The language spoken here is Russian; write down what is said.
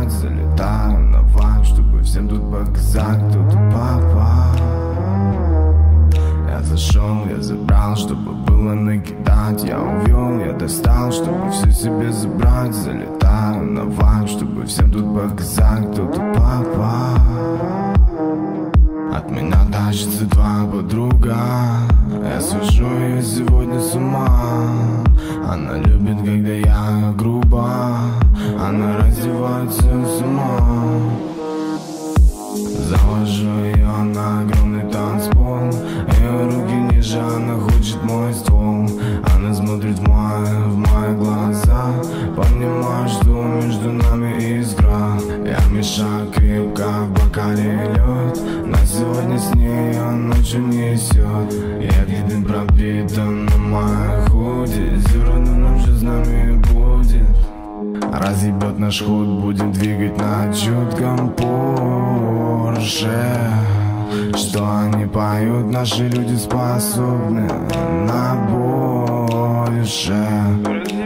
забрать. Залетаю на вайб, чтобы всем тут показать, кто тут папа. Я зашел, я забрал, чтобы было накидать. Я увел, я достал, чтобы все себе забрать. Залетаю на вайб, чтобы всем тут показать, кто тут папа. От меня тащится твоя подруга, я свожу ее сегодня с ума. Она любит, когда я грубо, она раздевается сама. Завожу ее на огромный танцпол, ее руки ниже, она хочет мой ствол. Она смотрит в мои глаза, понимаю, что между нами искра. Я мешаю крепко, в бокале лед, на сегодня с ней ночью несет. Я дым пропитан на моей худи, зерно нам же с нами будет. Разъебет наш ход, будем двигать на чутком Порше. Что они поют, наши люди способны на больше.